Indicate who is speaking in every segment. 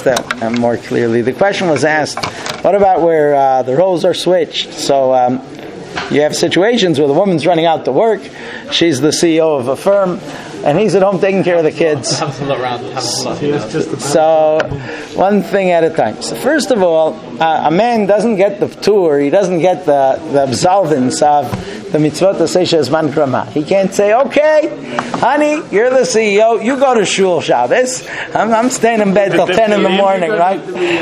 Speaker 1: ask that more clearly. The question was asked, what about where the roles are switched? So you have situations where the woman's running out to work, she's the CEO of a firm, and he's at home taking care of the kids. So, one thing at a time. So first of all, a man doesn't get the tour, he doesn't get the absolvance of the mitzvot to say shezman krama. He can't say, okay, honey, you're the CEO, you go to shul Shabbos, I'm staying in bed till 10 in the morning, right?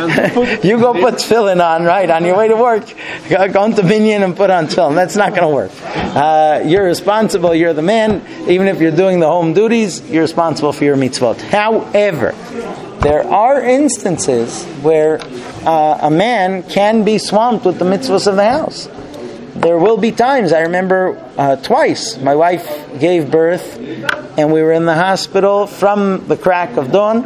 Speaker 1: You go put tefillin on, right? On your way to work, go into minyan and put on tefillin. That's not going to work. You're responsible, you're the man, even if you're doing the home duties, you're responsible for your mitzvot. However, there are instances where a man can be swamped with the mitzvahs of the house. There will be times, I remember twice, my wife gave birth and we were in the hospital from the crack of dawn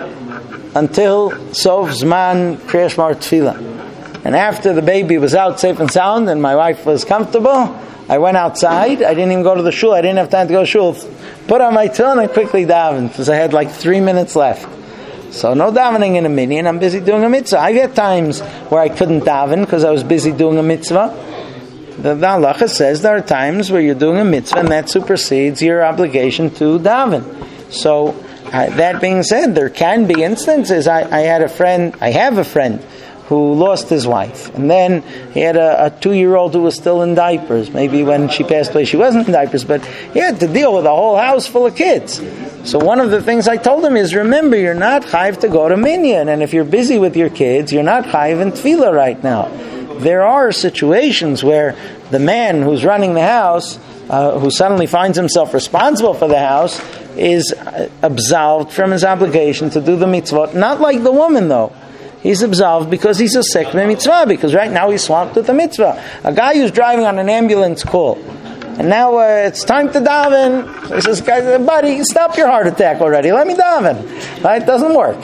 Speaker 1: until Sof Zman Kriya Shema Tefillah. And after the baby was out safe and sound and my wife was comfortable, I went outside. I didn't even go to the shul. I didn't have time to go to shul. Put on my tefillin and quickly davened because I had like 3 minutes left. So no davening in a minyan. I'm busy doing a mitzvah. I get times where I couldn't daven because I was busy doing a mitzvah. The halacha says there are times where you're doing a mitzvah and that supersedes your obligation to daven. So that being said, there can be instances. I have a friend who lost his wife, and then he had a 2-year-old who was still in diapers. Maybe when she passed away she wasn't in diapers, but he had to deal with a whole house full of kids. So one of the things I told him is, remember, you're not chayiv to go to minyan, and if you're busy with your kids, you're not chayiv in tefillah right now. There are situations where the man who's running the house, who suddenly finds himself responsible for the house, is absolved from his obligation to do the mitzvot. Not like the woman, though. He's absolved because he's a sek mitzvah, because right now he's swamped with the mitzvah. A guy who's driving on an ambulance call, and now it's time to daven. He says, buddy, stop your heart attack already. Let me daven. Right? It doesn't work.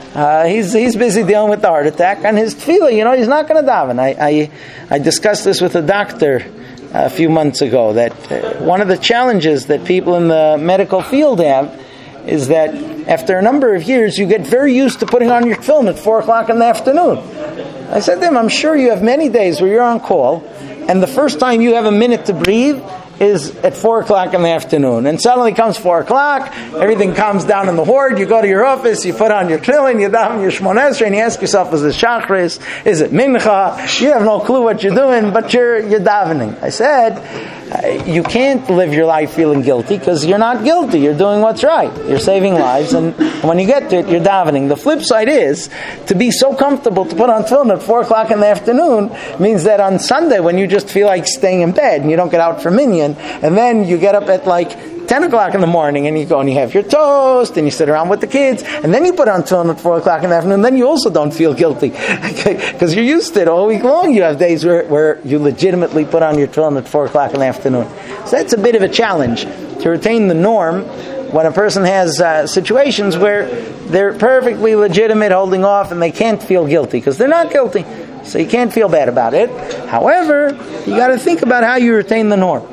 Speaker 1: He's busy dealing with the heart attack, and his tefillah, he's not going to daven. I discussed this with a doctor a few months ago, that one of the challenges that people in the medical field have is that after a number of years, you get very used to putting on your tefillin at 4 o'clock in the afternoon. I said to him, I'm sure you have many days where you're on call, and the first time you have a minute to breathe is at 4 o'clock in the afternoon. And suddenly comes 4 o'clock, everything calms down in the ward, you go to your office, you put on your tefillin, you daven your Shmoneh Esrei, and you ask yourself, is it Shachris? Is it Mincha? You have no clue what you're doing, but you're davening. I said, you can't live your life feeling guilty, because you're not guilty. You're doing what's right. You're saving lives, and when you get to it, you're davening. The flip side is, to be so comfortable to put on tefillin at 4 o'clock in the afternoon means that on Sunday, when you just feel like staying in bed, and you don't get out for minyan, and then you get up at like 10 o'clock in the morning and you go and you have your toast and you sit around with the kids, and then you put on tefillin at 4 o'clock in the afternoon, then you also don't feel guilty because you're used to it all week long. You have days where you legitimately put on your tefillin at 4 o'clock in the afternoon. So that's a bit of a challenge to retain the norm when a person has situations where they're perfectly legitimate holding off and they can't feel guilty because they're not guilty. So you can't feel bad about it. However, you got to think about how you retain the norm.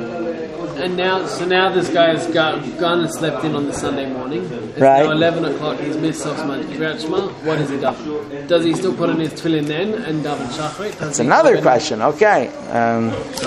Speaker 2: And now this guy has gone and slept in on the Sunday morning. It's
Speaker 1: right.
Speaker 2: Now 11 o'clock. He's missed Zman Kriyat Shema. What does he do? Does he still put on his tefillin then and daven shachrit?
Speaker 1: That's another question. Okay.